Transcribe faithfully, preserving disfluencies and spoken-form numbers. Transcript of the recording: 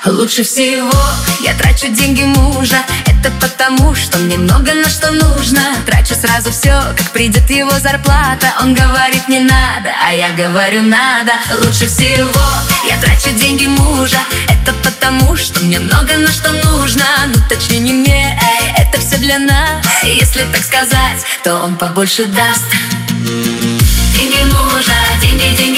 Лучше всего я трачу деньги мужа. Это потому, что мне много на что нужно. Трачу сразу все, как придет его зарплата. Он говорит не надо, а я говорю надо. Лучше всего я трачу деньги мужа. Это потому, что мне много на что нужно. Ну точнее не мне, это все для нас. Если так сказать, то он побольше даст. Деньги мужа, деньги, деньги